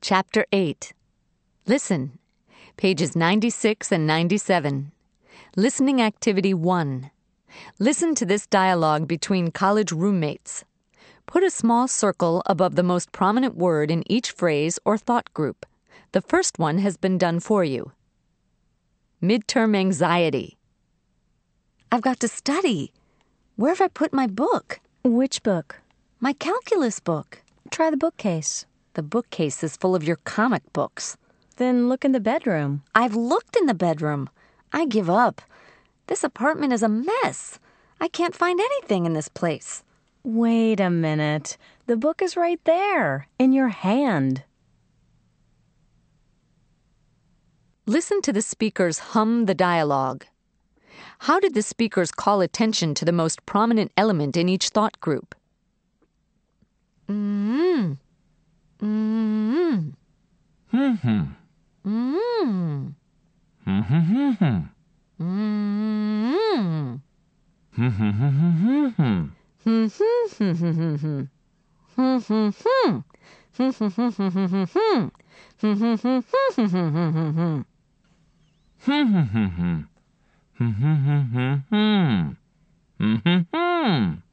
Chapter 8. Listen. Pages 96 and 97. Listening Activity 1. Listen to this dialogue between college roommates. Put a small circle above the most prominent word in each phrase or thought group. The first one has been done for you. Midterm anxiety. I've got to study. Where have I put my book? Which book? My calculus book. Try the bookcase. The bookcase is full of your comic books. Then look in the bedroom. I've looked in the bedroom. I give up. This apartment is a mess. I can't find anything in this place. Wait a minute. The book is right there, in your hand. Listen to the speakers hum the dialogue. How did the speakers call attention to the most prominent element in each thought group? Mm-hmm. Mm-hmm. Mm-hmm. Mm-hmm. Mm-hmm. Mm-hmm.